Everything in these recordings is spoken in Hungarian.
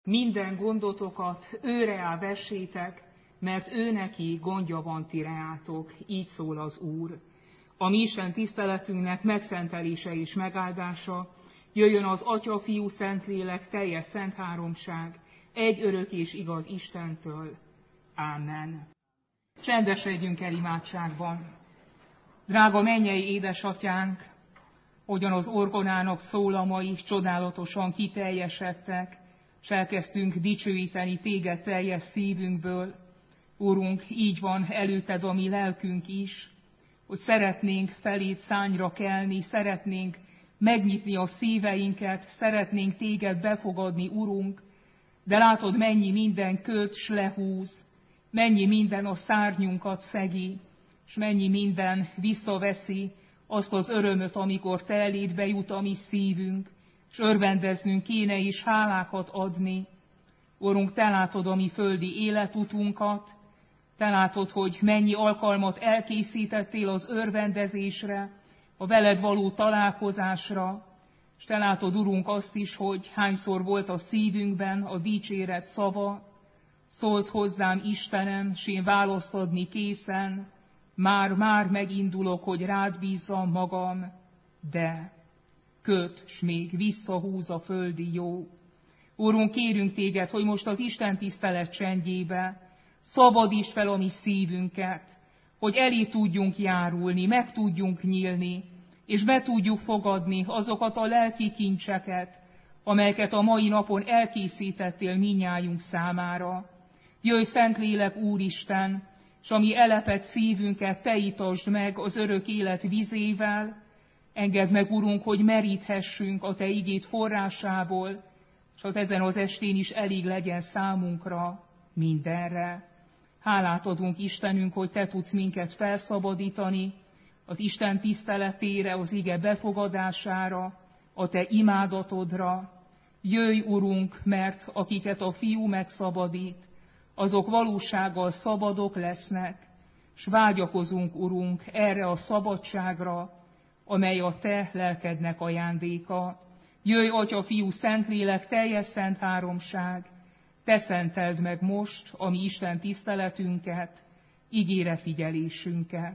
minden gondotokat őre vessétek, mert ő neki gondja van ti reátok, így szól az Úr. A mi Isten tiszteletünknek megszentelése és megáldása jöjjön az Atya, Fiú, Szentlélek, teljes szent háromság, egy örök és igaz Istentől. Ámen. Csendesedjünk el imádságban. Drága mennyei édesatyánk, hogyan az orgonának szólamai csodálatosan kiteljesedtek, s elkezdtünk dicsőíteni téged teljes szívünkből. Úrunk, így van előtted a mi lelkünk is, hogy szeretnénk feléd szányra kelni, szeretnénk megnyitni a szíveinket, szeretnénk téged befogadni, Urunk, de látod, mennyi minden köt s lehúz, mennyi minden a szárnyunkat szegi, és mennyi minden visszaveszi azt az örömöt, amikor te eléd bejut a mi szívünk, és örvendeznünk kéne is hálákat adni. Urunk, te látod a mi földi életutunkat, te látod, hogy mennyi alkalmat elkészítettél az örvendezésre, a veled való találkozásra, és te látod, Urunk, azt is, hogy hányszor volt a szívünkben a dicséret szava, szólsz hozzám, Istenem, s én választ adni készen, már megindulok, hogy rád bízzam magam, de köt, s még visszahúz a földi jó. Úrunk, kérünk téged, hogy most az Isten tisztelet csendjébe szabadítsd fel a mi szívünket, hogy elé tudjunk járulni, meg tudjunk nyílni, és be tudjuk fogadni azokat a lelki kincseket, amelyeket a mai napon elkészítettél minnyájunk számára. Jöjj, Szentlélek, Úristen, s a mi elepett szívünket te itasd meg az örök élet vízével, engedd meg, Urunk, hogy meríthessünk a te igéd forrásából, és az ezen az estén is elég legyen számunkra mindenre. Hálát adunk, Istenünk, hogy te tudsz minket felszabadítani az Isten tiszteletére, az ige befogadására, a te imádatodra. Jöjj, Urunk, mert akiket a Fiú megszabadít, azok valósággal szabadok lesznek, s vágyakozunk, Urunk, erre a szabadságra, amely a te lelkednek ajándéka. Jöjj, Atya, Fiú, Szentlélek, teljes szent háromság, te szenteld meg most a mi Isten tiszteletünket, igére figyelésünket.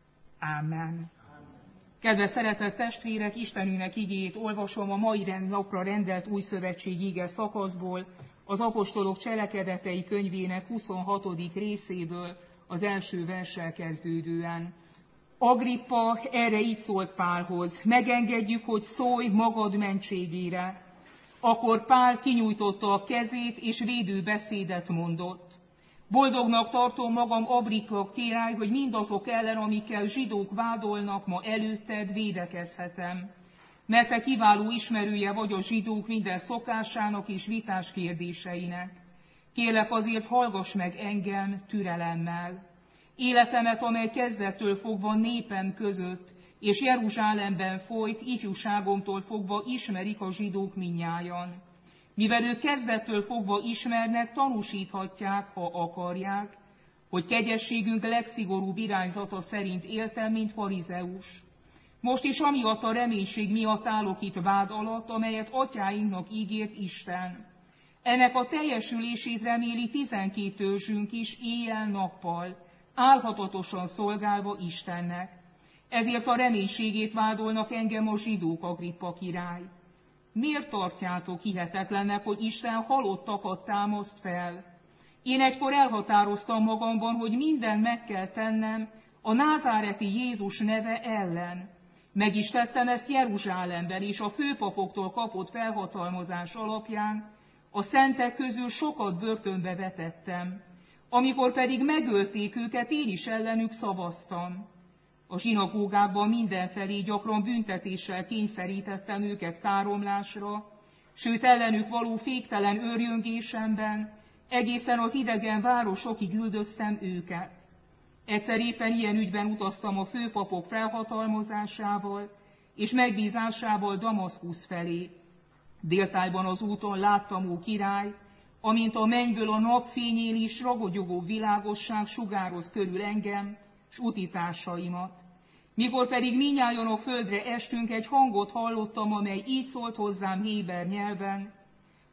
Ámen. Kedves szeretett testvérek, Istenünknek igéjét olvasom a mai napra rendelt újszövetségi ige szakaszból, az apostolok cselekedetei könyvének 26. részéből, az első verssel kezdődően. Agrippa erre így szólt Pálhoz: megengedjük, hogy szólj magad mentségére. Akkor Pál kinyújtotta a kezét, és védő beszédet mondott. Boldognak tartom magam, Agrippa király, hogy mindazok ellen, amikkel zsidók vádolnak, ma előtted védekezhetem. Mert te kiváló ismerője vagy a zsidók minden szokásának és vitás kérdéseinek. Kérlek, azért hallgass meg engem türelemmel. Életemet, amely kezdettől fogva népem között, és Jeruzsálemben folyt, ifjúságomtól fogva ismerik a zsidók mindnyájan. Mivel ők kezdettől fogva ismernek, tanúsíthatják, ha akarják, hogy kegyességünk legszigorúbb irányzata szerint éltem, mint farizeus. Most is amiatt a reménység miatt állok itt vád alatt, amelyet atyáinknak ígért Isten. Ennek a teljesülését reméli 12 törzsünk is éjjel-nappal, álhatatosan szolgálva Istennek. Ezért a reménységét vádolnak engem a zsidók, Agrippa király. Miért tartjátok hihetetlennek, hogy Isten halottakat támaszt fel? Én egykor elhatároztam magamban, hogy mindent meg kell tennem a názáreti Jézus neve ellen. Meg is tettem ezt Jeruzsálemben, és a főpapoktól kapott felhatalmazás alapján a szentek közül sokat börtönbe vetettem. Amikor pedig megölték őket, én is ellenük szavaztam. A zsinagógákban mindenfelé gyakran büntetéssel kényszerítettem őket káromlásra, sőt ellenük való féktelen őrjöngésemben egészen az idegen városokig üldöztem őket. Egyszer éppen ilyen ügyben utaztam a főpapok felhatalmazásával és megbízásával Damaszkusz felé. Déltájban az úton láttam, ó király, amint a mennyből a napfényén is ragogyogó világosság sugároz körül engem, s utitársaimat. Mikor pedig mindnyájan a földre estünk, egy hangot hallottam, amely így szólt hozzám héber nyelven: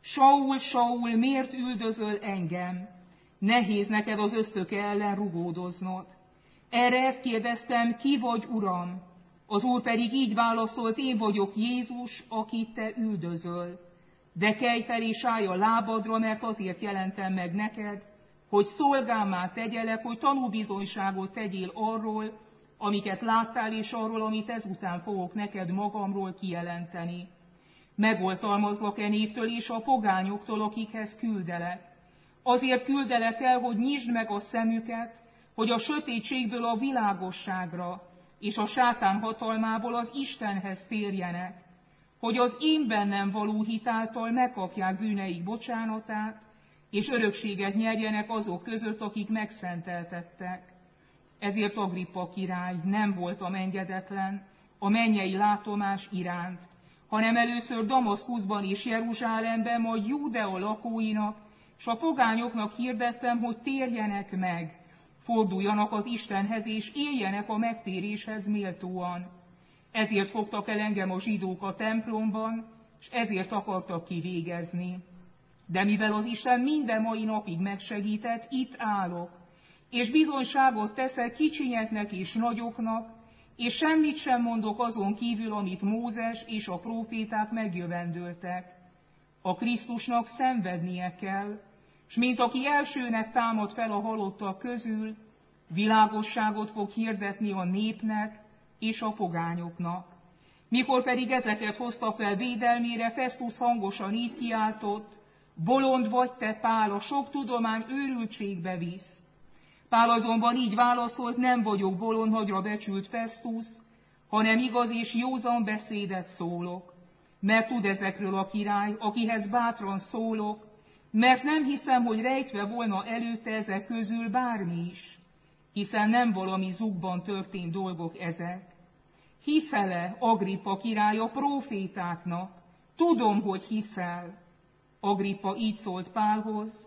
Saul, Saul, miért üldözöl engem? Nehéz neked az ösztöke ellen rugódoznod. Erre ezt kérdeztem, ki vagy, Uram? Az Úr pedig így válaszolt, én vagyok Jézus, akit te üldözöl. De kelj fel és állj a lábadra, mert azért jelentem meg neked, hogy szolgámmá tegyelek, hogy tanúbizonyságot tegyél arról, amiket láttál, és arról, amit ezután fogok neked magamról kijelenteni. Megoltalmazlak névtől és a pogányoktól, akikhez küldelek. Azért küldelek el, hogy nyisd meg a szemüket, hogy a sötétségből a világosságra, és a sátán hatalmából az Istenhez térjenek, hogy az én bennem való hitáltal megkapják bűneik bocsánatát, és örökséget nyerjenek azok között, akik megszenteltettek. Ezért Agrippa király, nem voltam engedetlen a mennyei látomás iránt, hanem először Damaszkuszban és Jeruzsálemben, majd Júdea lakóinak, és a pogányoknak hirdettem, hogy térjenek meg, forduljanak az Istenhez, és éljenek a megtéréshez méltóan. Ezért fogtak el engem a zsidók a templomban, és ezért akartak kivégezni. De mivel az Isten minden mai napig megsegített, itt állok, és bizonyságot teszek kicsinyeknek és nagyoknak, és semmit sem mondok azon kívül, amit Mózes és a próféták megjövendöltek. A Krisztusnak szenvednie kell, s mint aki elsőnek támad fel a halottak közül, világosságot fog hirdetni a népnek és a pogányoknak. Mikor pedig ezeket hozta fel védelmére, Festus hangosan így kiáltott, bolond vagy te, Pál, a sok tudomány őrültségbe visz. Pál azonban így válaszolt, nem vagyok bolond, nagyra becsült Festus, hanem igaz és józan beszédet szólok. Mert tud ezekről a király, akihez bátran szólok, mert nem hiszem, hogy rejtve volna előtte ezek közül bármi is, hiszen nem valami zugban történt dolgok ezek. Hiszel-e, Agrippa király, a prófétáknak? Tudom, hogy hiszel. Agrippa így szólt Pálhoz,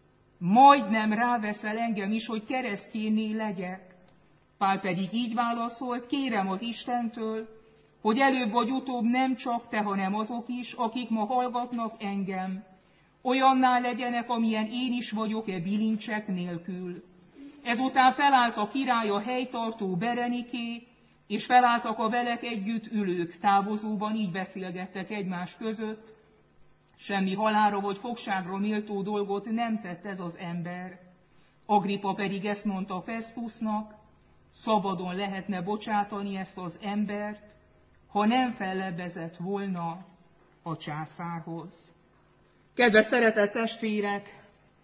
majdnem ráveszel engem is, hogy keresztjénné legyek. Pál pedig így válaszolt, kérem az Istentől, hogy előbb vagy utóbb nem csak te, hanem azok is, akik ma hallgatnak engem, olyanná legyenek, amilyen én is vagyok bilincsek nélkül. Ezután felállt a király a helytartó Bereniké, és felálltak a velek együtt ülők, távozóban így beszélgettek egymás között, semmi halálra vagy fogságra méltó dolgot nem tett ez az ember. Agrippa pedig ezt mondta Festusnak, szabadon lehetne bocsátani ezt az embert, ha nem fellebbezett volna a császárhoz. Kedves szeretett testvérek,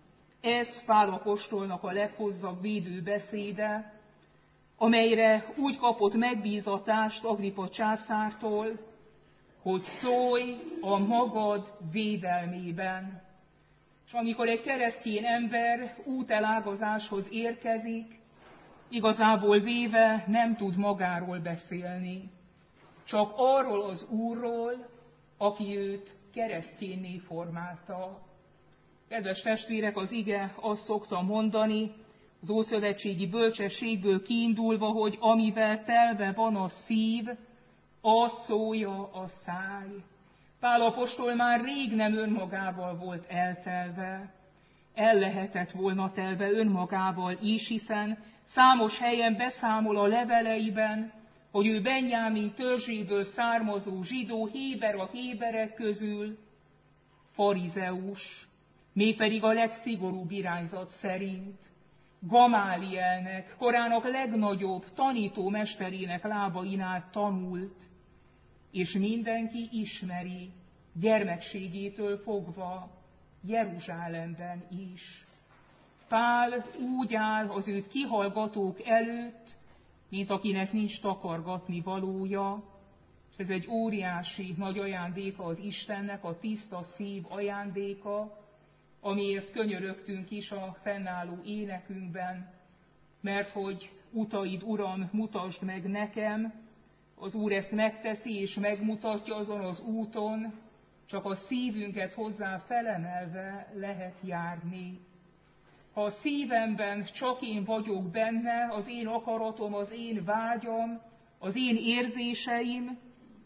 ez Pál apostolnak a leghosszabb védőbeszéde, amelyre úgy kapott megbízatást Agrippa császártól, hogy szólj a magad védelmében. És amikor egy keresztény ember útelágazáshoz érkezik, igazából véve nem tud magáról beszélni, csak arról az Úrról, aki őt keresztjénné formálta. Kedves testvérek, az ige azt szokta mondani, az ószövetségi bölcsességből kiindulva, hogy amivel telve van a szív, az szólja a száj. Pál apostol már rég nem önmagával volt eltelve. El lehetett volna telve önmagával is, hiszen számos helyen beszámol a leveleiben, hogy ő Benjámin törzséből származó zsidó, héber a héberek közül, farizeus, mégpedig a legszigorúbb irányzat szerint, Gamálielnek, korának legnagyobb tanítómesterének lábainál tanult, és mindenki ismeri, gyermekségétől fogva, Jeruzsálemben is. Pál úgy áll az őt kihallgatók előtt, mint akinek nincs takargatni valója, és ez egy óriási nagy ajándéka az Istennek, a tiszta szív ajándéka, amiért könyörögtünk is a fennálló énekünkben, mert hogy utaid, Uram, mutasd meg nekem, az Úr ezt megteszi és megmutatja azon az úton, csak a szívünket hozzá felemelve lehet járni. Ha a szívemben csak én vagyok benne, az én akaratom, az én vágyam, az én érzéseim,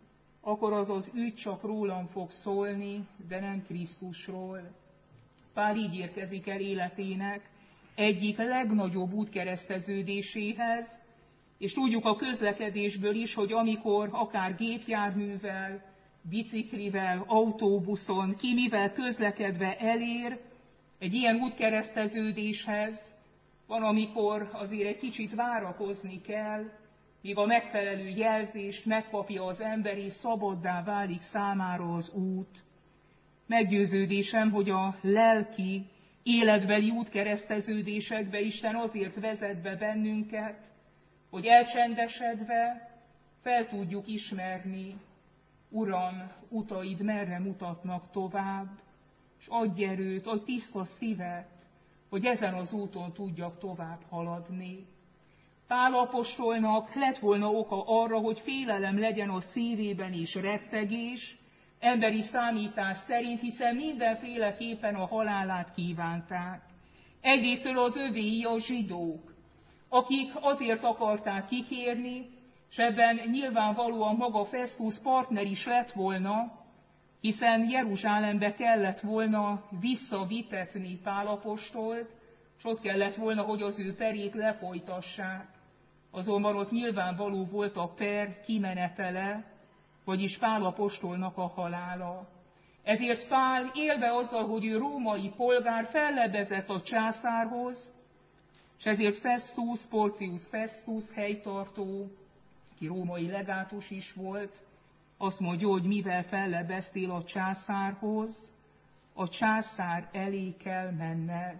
akkor az az ügy csak rólam fog szólni, de nem Krisztusról. Pál így érkezik el életének egyik legnagyobb útkereszteződéséhez, és tudjuk a közlekedésből is, hogy amikor akár gépjárművel, biciklivel, autóbuszon, ki mivel közlekedve elér egy ilyen útkereszteződéshez, van, amikor azért egy kicsit várakozni kell, míg a megfelelő jelzést megkapja az ember, és szabaddá válik számára az út. Meggyőződésem, hogy a lelki, életbeli útkereszteződésekbe Isten azért vezet be bennünket, hogy elcsendesedve fel tudjuk ismerni, Uram, utaid merre mutatnak tovább, és adj erőt, adj tiszta szívet, hogy ezen az úton tudjak tovább haladni. Pál apostolnak lett volna oka arra, hogy félelem legyen a szívében és rettegés, emberi számítás szerint, hiszen mindenféleképpen a halálát kívánták. Egyrésztől az övéi a zsidók, akik azért akarták kikérni, és ebben nyilvánvalóan maga Festus partner is lett volna, hiszen Jeruzsálembe kellett volna visszavitetni Pál apostolt, és ott kellett volna, hogy az ő perét lefolytassák. Azonban ott nyilvánvaló volt a per kimenetele, vagyis Pál apostolnak a halála. Ezért Pál élve azzal, hogy ő római polgár, fellebezett a császárhoz, és ezért Festus, Porcius Festus helytartó, aki római legátus is volt, azt mondja, hogy mivel fellebeztél a császárhoz, a császár elé kell menned.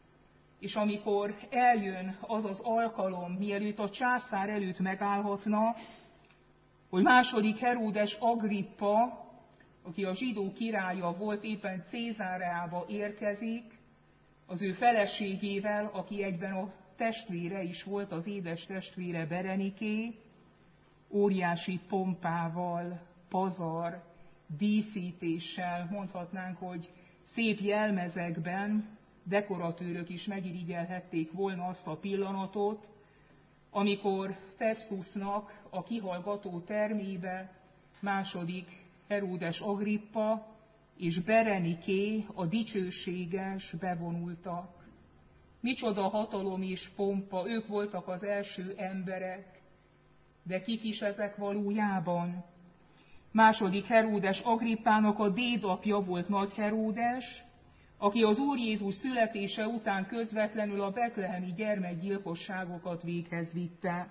És amikor eljön az az alkalom, mielőtt a császár előtt megállhatna, hogy második Heródes Agrippa, aki a zsidó királya volt, éppen Cézáreába érkezik, az ő feleségével, aki egyben a testvére is volt, az édes testvére Bereniké, óriási pompával, pazar, díszítéssel, mondhatnánk, hogy szép jelmezekben dekoratőrök is megirigyelhették volna azt a pillanatot, amikor Festusnak a kihallgató termébe második Heródes Agrippa és Bereniké, a dicsőséges bevonultak. Micsoda hatalom és pompa, ők voltak az első emberek, de kik is ezek valójában? Második Heródes Agrippának a dédapja volt Nagy Heródes, aki az Úr Jézus születése után közvetlenül a betlehemi gyermekgyilkosságokat véghez vitte.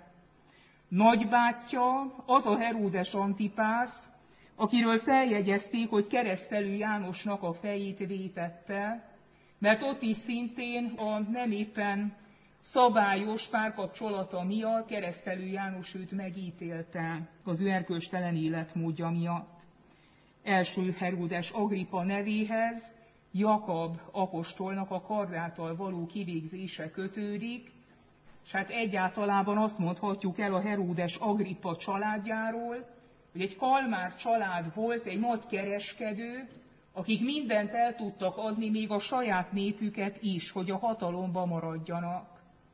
Nagybátyja az a Heródes Antipász, akiről feljegyezték, hogy Keresztelő Jánosnak a fejét vétette, mert ott is szintén a nem éppen szabályos párkapcsolata miatt Keresztelő János őt megítélte az ő erkölcstelen életmódja miatt. Első Heródes Agrippa nevéhez Jakab apostolnak a kardáttal való kivégzése kötődik, és hát egyáltalában azt mondhatjuk el a Heródes Agrippa családjáról, hogy egy kalmár család volt, egy nagy kereskedő, akik mindent el tudtak adni, még a saját népüket is, hogy a hatalomba maradjanak.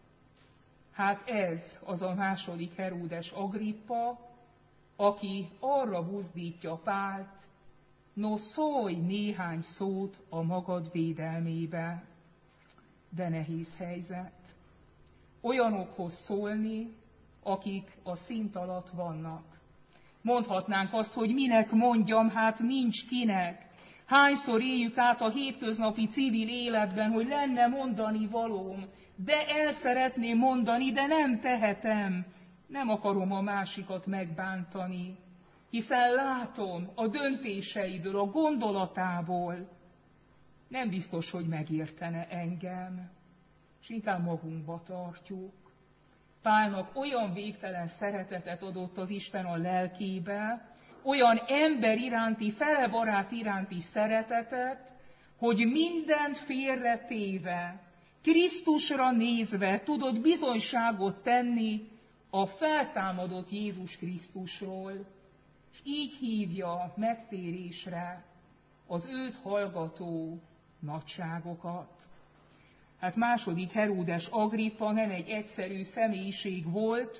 Hát ez az a második Heródes Agrippa, aki arra buzdítja Pált, no szólj néhány szót a magad védelmébe. De nehéz helyzet. Olyanokhoz szólni, akik a szint alatt vannak. Mondhatnánk azt, hogy minek mondjam, hát nincs kinek. Hányszor éljük át a hétköznapi civil életben, hogy lenne mondani valóm, de el szeretném mondani, de nem tehetem. Nem akarom a másikat megbántani, hiszen látom a döntéseiből, a gondolatából, nem biztos, hogy megértene engem, és inkább magunkba tartjuk. Pálnak olyan végtelen szeretetet adott az Isten a lelkébe, olyan ember iránti, felebarát iránti szeretetet, hogy mindent félretéve, Krisztusra nézve tudott bizonyságot tenni a feltámadott Jézus Krisztusról, és így hívja megtérésre az őt hallgató nagyságokat. Hát második Heródes Agrippa nem egy egyszerű személyiség volt,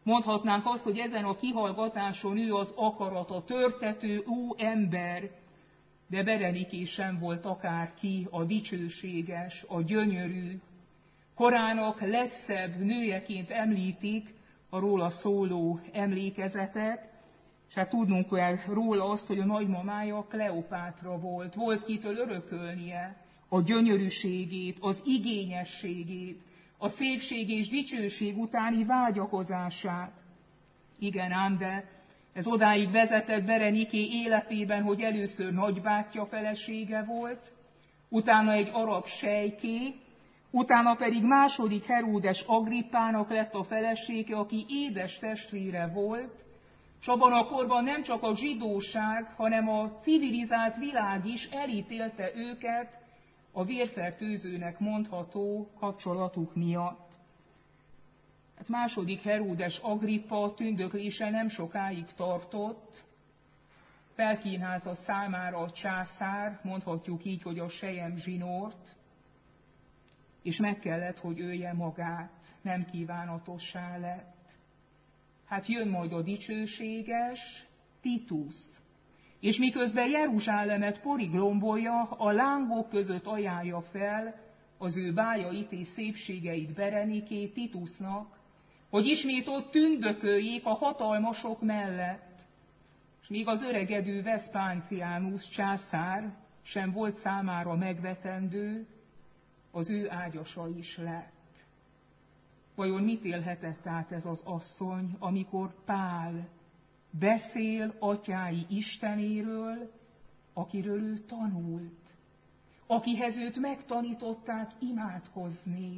Mondhatnánk azt, hogy ezen a kihallgatáson ő az akarata törtető ember, de Bereniké sem volt akárki, a dicsőséges, a gyönyörű. Korának legszebb nőjeként említik a róla szóló emlékezetek, és hát tudnunk kell róla azt, hogy a nagymamája Kleopátra volt. Volt kitől örökölnie a gyönyörűségét, az igényességét, a szépség és dicsőség utáni vágyakozását. Igen ám, de ez odáig vezetett Bereniké életében, hogy először nagybátyja felesége volt, utána egy arab sejké, utána pedig második Heródes Agrippának lett a felesége, aki édes testvére volt, és abban a korban nem csak a zsidóság, hanem a civilizált világ is elítélte őket a vérfertőzőnek mondható kapcsolatuk miatt. Hát második Heródes Agrippa tündöklése nem sokáig tartott, felkínálta számára a császár, mondhatjuk így, hogy a selyemzsinort, és meg kellett, hogy ölje magát, nem kívánatossá lett. Hát jön majd a dicsőséges Titus, és miközben Jeruzsálemet poriglombolja, a lángok között ajánlja fel az ő bájait és szépségeit Bereniké Titusnak, hogy ismét ott tündököljék a hatalmasok mellett. És még az öregedő Vespasianus császár sem volt számára megvetendő, az ő ágyasa is lett. Vajon mit élhetett át ez az asszony, amikor Pál beszél atyái Istenéről, akiről ő tanult, akihez őt megtanították imádkozni.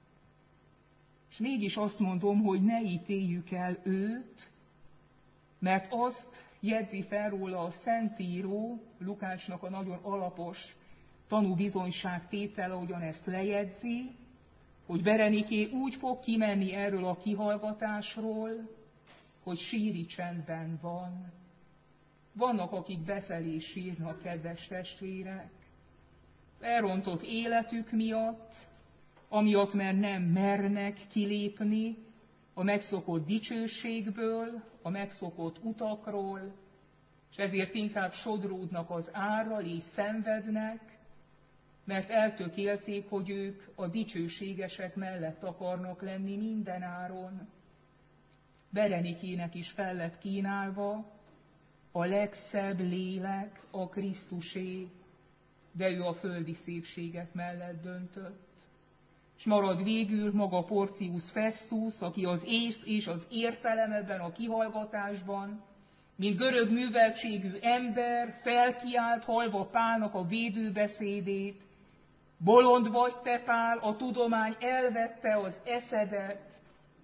És mégis azt mondom, hogy ne ítéljük el őt, mert azt jegyzi fel róla a Szentíró, Lukácsnak a nagyon alapos tanúbizonyságtétele, ahogyan ezt lejegyzi, hogy Bereniké úgy fog kimenni erről a kihallgatásról, hogy síri csendben van. Vannak, akik befelé sírnak, kedves testvérek, elrontott életük miatt, amiatt, mert nem mernek kilépni a megszokott dicsőségből, a megszokott utakról, és ezért inkább sodródnak az árral és szenvednek, mert eltökélték, hogy ők a dicsőségesek mellett akarnak lenni minden áron. Berenikének is fel lett kínálva a legszebb lélek, a Krisztusé, de ő a földi szépségek mellett döntött. És marad végül maga Porcius Festus, aki az észt és az értelem ebben a kihallgatásban, mint görög műveltségű ember felkiált halva Pálnak a védőbeszédét. Bolond vagy te, Pál, a tudomány elvette az eszedet.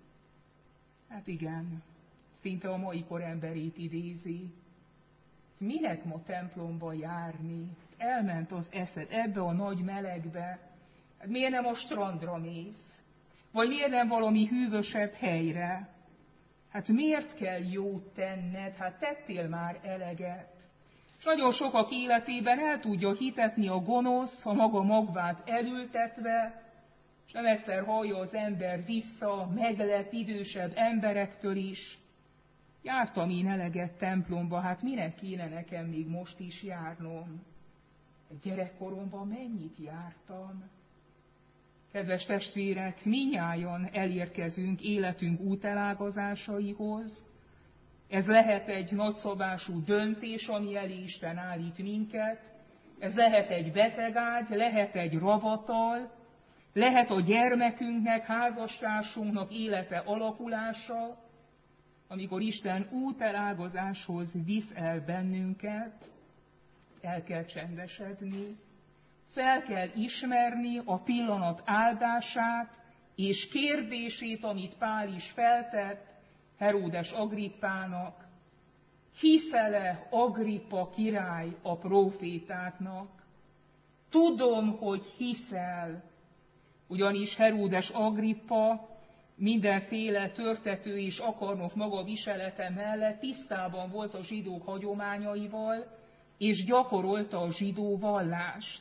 Hát igen, szinte a mai kor emberét idézi. Minek ma templomba járni? Elment az eszed ebbe a nagy melegbe. Hát miért nem a strandra mész? Vagy miért nem valami hűvösebb helyre? Hát miért kell jót tenned? Hát tettél már eleget. És nagyon sokak életében el tudja hitetni a gonosz, a maga magvát elültetve, és nem egyszer hallja az ember vissza meglett idősebb emberektől is. Jártam én eleget templomba, hát minek kéne nekem még most is járnom? Gyerekkoromban mennyit jártam? Kedves testvérek, minnyájan elérkezünk életünk útelágazásaihoz. Ez lehet egy nagyszabású döntés, ami elé Isten állít minket. Ez lehet egy betegágy, lehet egy ravatal, lehet a gyermekünknek, házastársunknak élete alakulása, amikor Isten útelágazáshoz visz el bennünket, el kell csendesedni, fel kell ismerni a pillanat áldását és kérdését, amit Pál is feltett Heródes Agrippának. Hiszele Agrippa király a prófétáknak? Tudom, hogy hiszel, ugyanis Heródes Agrippa mindenféle törtető és akarnok maga viselete mellett tisztában volt a zsidók hagyományaival, és gyakorolta a zsidó vallást.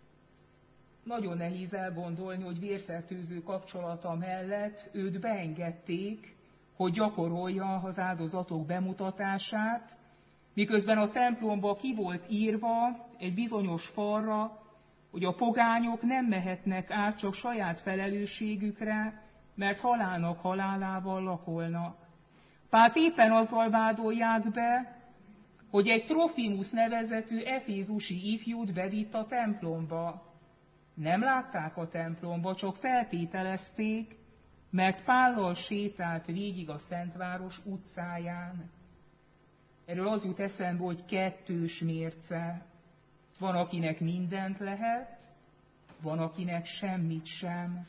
Nagyon nehéz elgondolni, hogy vérfertőző kapcsolata mellett őt beengedték hogy gyakorolja az áldozatok bemutatását, miközben a templomba ki volt írva egy bizonyos falra, hogy a pogányok nem mehetnek át csak saját felelősségükre, mert halálnak halálával lakolnak. Pált éppen azzal vádolják be, hogy egy Trofimus nevezetű efézusi ifjút bevitt a templomba. Nem látták a templomba, csak feltételezték, mert Pállal sétált végig a Szentváros utcáján. Erről az jut eszembe, hogy kettős mérce. Van, akinek mindent lehet, van, akinek semmit sem.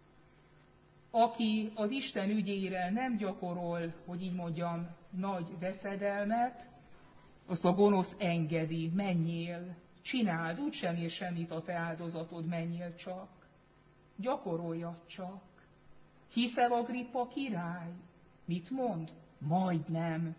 Aki az Isten ügyére nem gyakorol, hogy így mondjam, nagy veszedelmet, azt a gonosz engedi, menjél, csináld, úgysem ér semmit a te áldozatod, menjél csak. Gyakoroljad csak. Hiszel Agrippa király? Mit mond? Majdnem.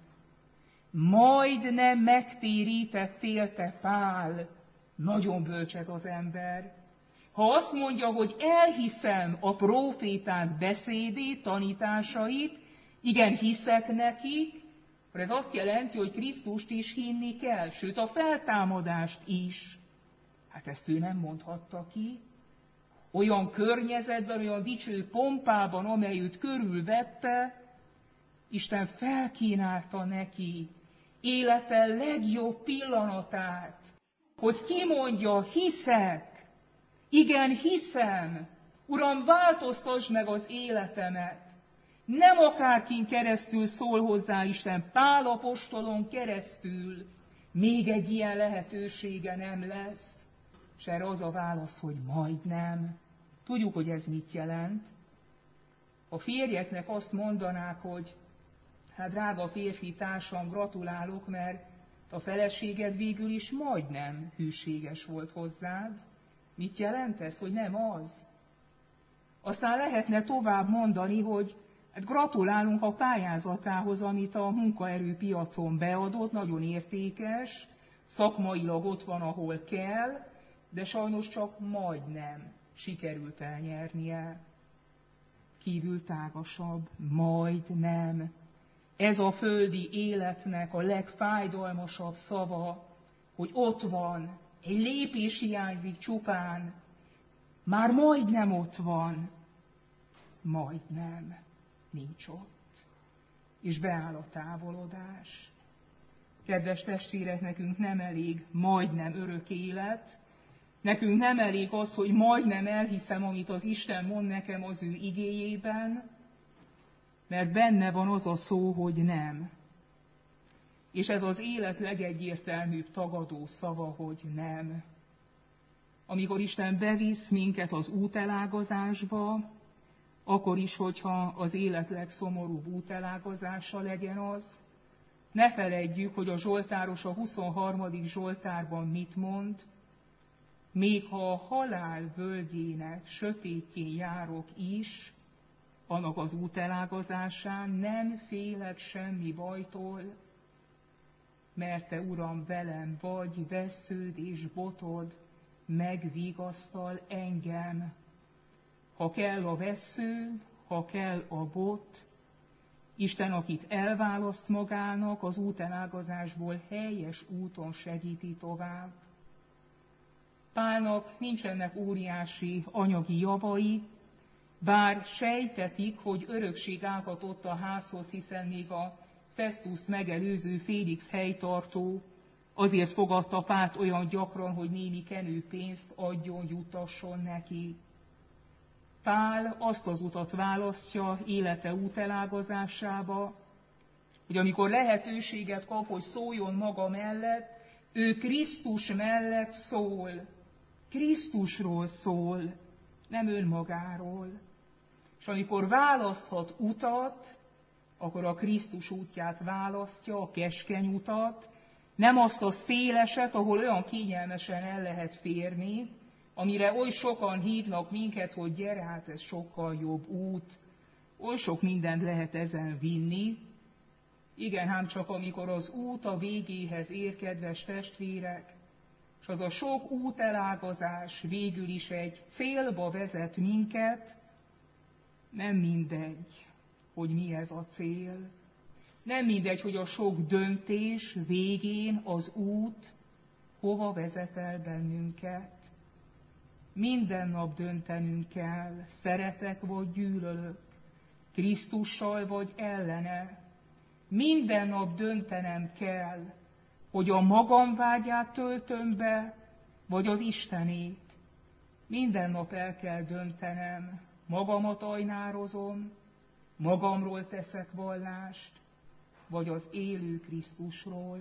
Majdnem megtérítettél te, Pál. Nagyon bölcs ez az ember. Ha azt mondja, hogy elhiszem a próféták beszédét, tanításait, igen, hiszek nekik, akkor ez azt jelenti, hogy Krisztust is hinni kell, sőt a feltámadást is. Hát ezt ő nem mondhatta ki. Olyan környezetben, olyan dicső pompában, amely őt körülvette, Isten felkínálta neki élete legjobb pillanatát, hogy kimondja, hiszek, igen, hiszem, Uram, változtasd meg az életemet. Nem akárkin keresztül szól hozzá Isten, Pál apostolon keresztül még egy ilyen lehetősége nem lesz. És erre az a válasz, hogy majdnem. Tudjuk, hogy ez mit jelent. A férjeknek azt mondanák, hogy hát drága férfi társam, gratulálok, mert a feleséged végül is majdnem hűséges volt hozzád. Mit jelent ez, hogy nem az? Aztán lehetne tovább mondani, hogy hát gratulálunk a pályázatához, amit a munkaerőpiacon beadott, nagyon értékes, szakmailag ott van, ahol kell, de sajnos csak majdnem sikerült elnyernie. Kívül tágasabb, majdnem. Ez a földi életnek a legfájdalmasabb szava, hogy ott van, egy lépés hiányzik csupán, már majdnem ott van, majdnem nincs ott, és beáll a távolodás. Kedves testvérek, nekünk nem elég majdnem örök élet, nekünk nem elég az, hogy majdnem elhiszem, amit az Isten mond nekem az ő igéjében, mert benne van az a szó, hogy nem. És ez az élet legegyértelműbb tagadó szava, hogy nem. Amikor Isten bevisz minket az útelágazásba, akkor is, hogyha az élet legszomorúbb útelágazása legyen az, ne feledjük, hogy a Zsoltáros a 23. Zsoltárban mit mond, még ha a halál völgyének sötétjén járok is, annak az útelágazásán nem félek semmi bajtól, mert te, Uram, velem vagy, vessződ és botod megvigasztal engem. Ha kell a vessző, ha kell a bot, Isten, akit elválaszt magának, az útelágazásból helyes úton segíti tovább. Pálnak nincsenek óriási anyagi javai, bár sejtetik, hogy örökség állhatott a házhoz, hiszen még a Festuszt megelőző Félix helytartó azért fogadta Pált olyan gyakran, hogy némi kenőpénzt adjon, juttasson neki. Pál azt az utat választja élete útelágazásába, hogy amikor lehetőséget kap, hogy szóljon maga mellett, ő Krisztus mellett szól. Krisztusról szól, nem önmagáról. És amikor választhat utat, akkor a Krisztus útját választja, a keskeny utat, nem azt a széleset, ahol olyan kényelmesen el lehet férni, amire oly sokan hívnak minket, hogy gyere, hát ez sokkal jobb út, oly sok mindent lehet ezen vinni. Igen, ám csak amikor az út a végéhez ér, kedves testvérek, és az a sok útelágazás végül is egy célba vezet minket, nem mindegy, hogy mi ez a cél. Nem mindegy, hogy a sok döntés végén az út hova vezet el bennünket. Minden nap döntenünk kell, szeretek vagy gyűlölök, Krisztussal vagy ellene. Minden nap döntenem kell, hogy a magam vágyát töltöm be, vagy az Istenét. Minden nap el kell döntenem, magamat ajnározom, magamról teszek vallást, vagy az élő Krisztusról.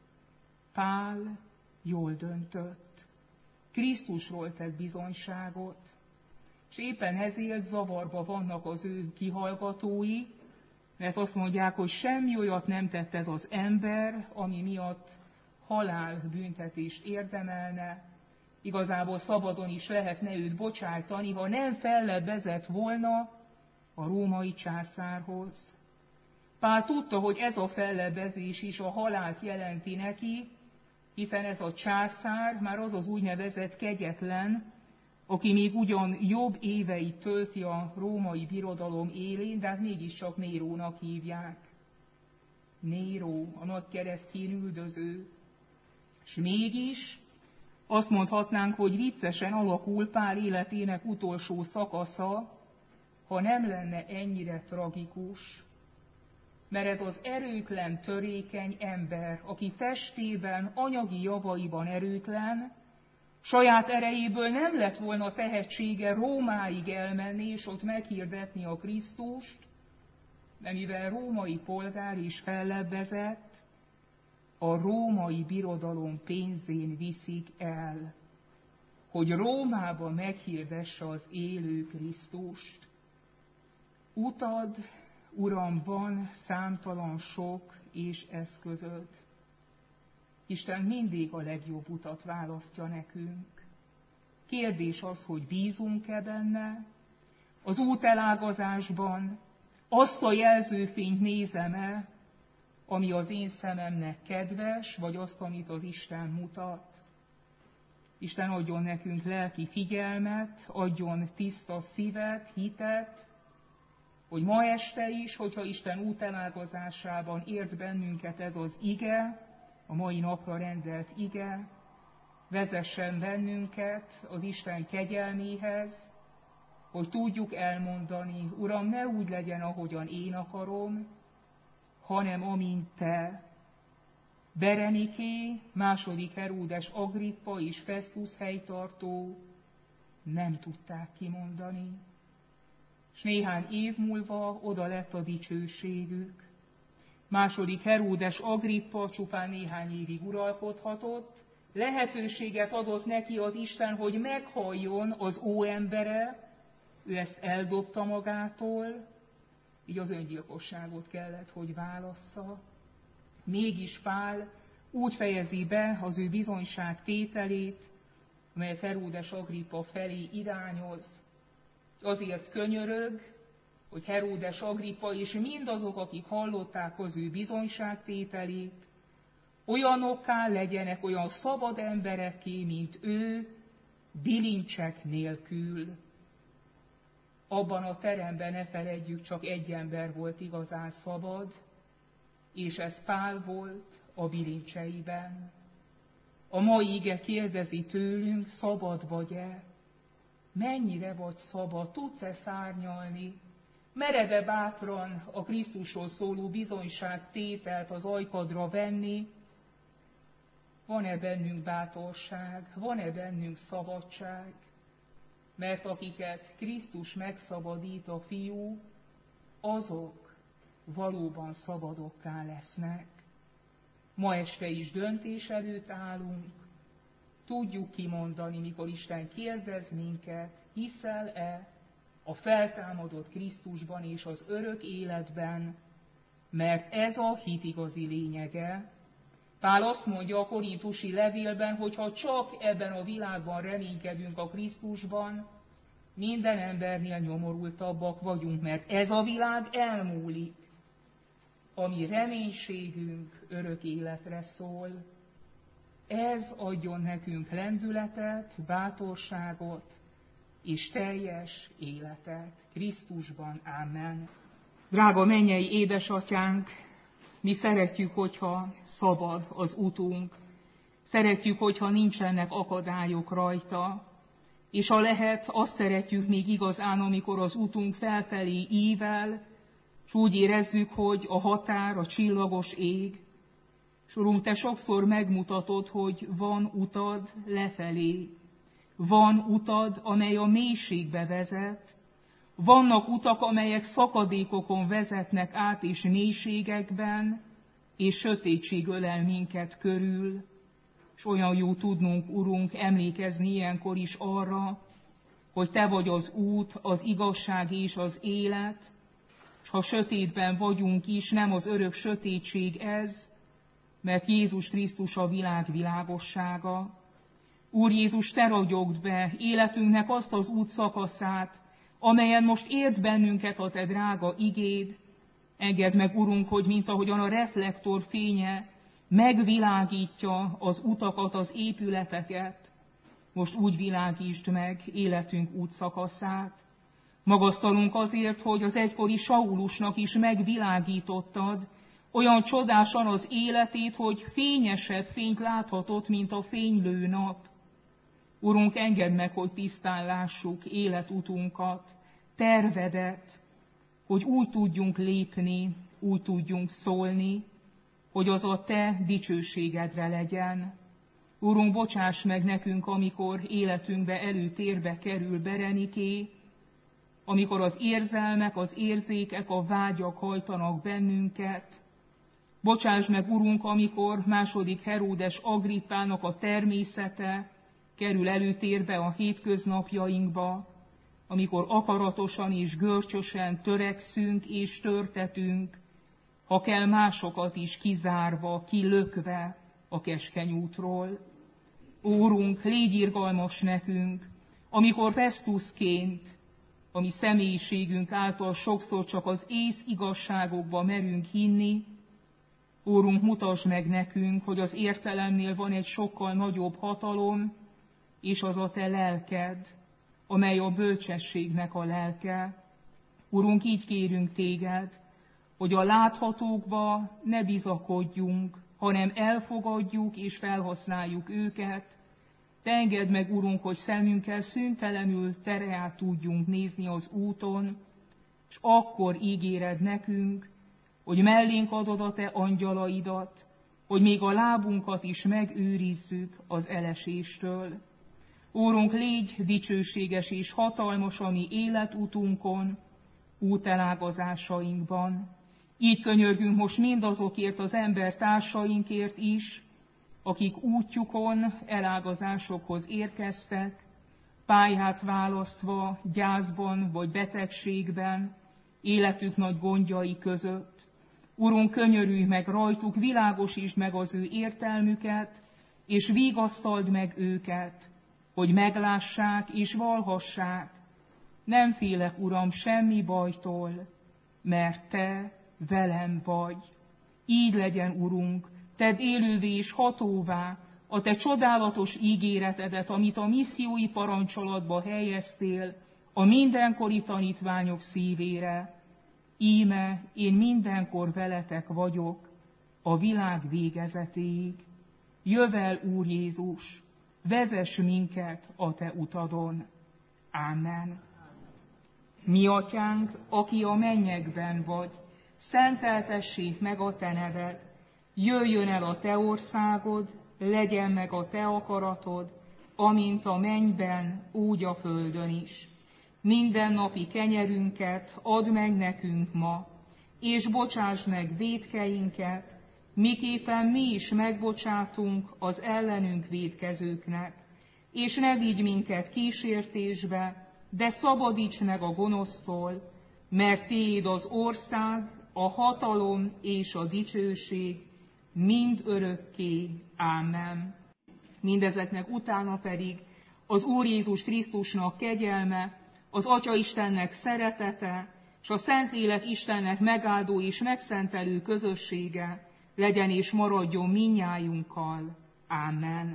Pál jól döntött. Krisztusról tett bizonyságot, és éppen ezért zavarba vannak az ő kihallgatói, mert azt mondják, hogy semmi olyat nem tett ez az ember, ami miatt halálbüntetést érdemelne. Igazából szabadon is lehetne őt bocsájtani, ha nem fellebbezett volna a római császárhoz. Pál tudta, hogy ez a fellebbezés is a halált jelenti neki, hiszen ez a császár már az az úgynevezett kegyetlen, aki még ugyan jobb éveit tölti a római birodalom élén, de hát mégiscsak Nérónak hívják. Néró, a nagy keresztény üldöző. És mégis azt mondhatnánk, hogy viccesen alakul Pál életének utolsó szakasza, ha nem lenne ennyire tragikus. Mert ez az erőtlen, törékeny ember, aki testében, anyagi javaiban erőtlen, saját erejéből nem lett volna tehetsége Rómáig elmenni, és ott meghirdetni a Krisztust, de mivel római polgár is fellebbezett, a római birodalom pénzén viszik el, hogy Rómába meghirdesse az élő Krisztust. Utad, Uram, van számtalan sok és eszközöd. Isten mindig a legjobb utat választja nekünk. Kérdés az, hogy bízunk-e benne, az útelágazásban azt a jelzőfényt nézem-e, ami az én szememnek kedves, vagy azt, amit az Isten mutat. Isten adjon nekünk lelki figyelmet, adjon tiszta szívet, hitet, hogy ma este is, hogyha Isten útelágazásában ért bennünket ez az ige, a mai napra rendelt ige, vezessen bennünket az Isten kegyelméhez, hogy tudjuk elmondani, Uram, ne úgy legyen, ahogyan én akarom, hanem amint Te. Bereniké, második Heródes Agrippa és Festus helytartó nem tudták kimondani. És néhány év múlva oda lett a dicsőségük. Második Heródes Agrippa csupán néhány évig uralkodhatott, lehetőséget adott neki az Isten, hogy meghalljon az óembere, ő ezt eldobta magától, így az öngyilkosságot kellett, hogy válassza. Mégis Pál úgy fejezi be az ő bizonyság tételét, amelyet Heródes Agrippa felé irányoz. Azért könyörög, hogy Heródes Agrippa és mindazok, akik hallották az ő bizonyságtételét, olyanokká legyenek, olyan szabad emberekké, mint ő, bilincsek nélkül. Abban a teremben ne feledjük, csak egy ember volt igazán szabad, és ez Pál volt a bilincseiben. A mai ige kérdezi tőlünk, szabad vagy-e? Mennyire vagy szabad? Tudsz-e szárnyalni? Mered-e bátran a Krisztusról szóló bizonyságtételt az ajkadra venni? Van-e bennünk bátorság? Van-e bennünk szabadság? Mert akiket Krisztus megszabadít a Fiú, azok valóban szabadokká lesznek. Ma este is döntés előtt állunk, tudjuk kimondani, mikor Isten kérdez minket, hiszel-e a feltámadott Krisztusban és az örök életben, mert ez a hit igazi lényege. Pál azt mondja a korintusi levélben, hogy ha csak ebben a világban reménykedünk a Krisztusban, minden embernél nyomorultabbak vagyunk, mert ez a világ elmúlik. A mi reménységünk örök életre szól. Ez adjon nekünk lendületet, bátorságot és teljes életet Krisztusban. Amen. Drága mennyei édesatyánk, mi szeretjük, hogyha szabad az utunk, szeretjük, hogyha nincsenek akadályok rajta, és ha lehet, azt szeretjük még igazán, amikor az utunk felfelé ível, s úgy érezzük, hogy a határ, a csillagos ég. S Urunk, Te sokszor megmutatod, hogy van utad lefelé, van utad, amely a mélységbe vezet, vannak utak, amelyek szakadékokon vezetnek át és mélységekben, és sötétség ölel minket körül. És olyan jó tudnunk, Urunk, emlékezni ilyenkor is arra, hogy Te vagy az út, az igazság és az élet, és ha sötétben vagyunk is, nem az örök sötétség ez, mert Jézus Krisztus a világ világossága. Úr Jézus, Te ragyogd be életünknek azt az útszakaszát, amelyen most ért bennünket a Te drága igéd. Engedd meg, Urunk, hogy mint ahogyan a reflektor fénye megvilágítja az utakat, az épületeket, most úgy világítsd meg életünk útszakaszát. Magasztalunk azért, hogy az egykori Saulusnak is megvilágítottad olyan csodásan az életét, hogy fényesebb fényt láthatott, mint a fénylő nap. Urunk, engedd meg, hogy tisztán lássuk életutunkat, tervedet, hogy úgy tudjunk lépni, úgy tudjunk szólni, hogy az a Te dicsőségedre legyen. Urunk, bocsáss meg nekünk, amikor életünkbe előtérbe kerül Bereniké, amikor az érzelmek, az érzékek, a vágyak hajtanak bennünket. Bocsáss meg, Urunk, amikor második Heródes Agrippának a természete kerül előtérbe a hétköznapjainkba, amikor akaratosan és görcsösen törekszünk és törtetünk, ha kell másokat is kizárva, kilökve a keskeny útról. Úrunk, légy irgalmas nekünk, amikor Festusként, a mi személyiségünk által sokszor csak az ész igazságokba merünk hinni. Úrunk, mutasd meg nekünk, hogy az értelemnél van egy sokkal nagyobb hatalom, és az a Te lelked, amely a bölcsességnek a lelke. Urunk, így kérünk Téged, hogy a láthatókba ne bizakodjunk, hanem elfogadjuk és felhasználjuk őket. Te engedd meg, Urunk, hogy szemünkkel szüntelenül Tere tudjunk nézni az úton, és akkor ígéred nekünk, hogy mellénk adod a Te angyalaidat, hogy még a lábunkat is megőrizzük az eleséstől. Úrunk, légy dicsőséges és hatalmas a mi életutunkon, útelágazásainkban. Így könyörgünk most mindazokért az embertársainkért is, akik útjukon elágazásokhoz érkeztek, pályát választva, gyászban vagy betegségben, életük nagy gondjai között. Urunk, könyörülj meg rajtuk, világosítsd meg az ő értelmüket, és vigasztald meg őket, hogy meglássák és valhassák. Nem félek, Uram, semmi bajtól, mert Te velem vagy. Így legyen, Urunk, Tedd élővé és hatóvá a Te csodálatos ígéretedet, amit a missziói parancsolatba helyeztél a mindenkori tanítványok szívére. Íme én mindenkor veletek vagyok a világ végezetéig. Jövel, Úr Jézus, vezess minket a Te utadon. Ámen. Mi Atyánk, aki a mennyekben vagy, szenteltessék meg a Te neved, jöjjön el a Te országod, legyen meg a Te akaratod, amint a mennyben, úgy a földön is. Mindennapi kenyerünket add meg nekünk ma, és bocsáss meg vétkeinket, miképpen mi is megbocsátunk az ellenünk vétkezőknek. És ne vigy minket kísértésbe, de szabadíts meg a gonosztól, mert Tiéd az ország, a hatalom és a dicsőség mind örökké. Ámen. Mindezeknek utána pedig az Úr Jézus Krisztusnak kegyelme, az Atya Istennek szeretete, és a Szentlélek Istennek megáldó és megszentelő közössége legyen és maradjon mindnyájunkkal. Ámen.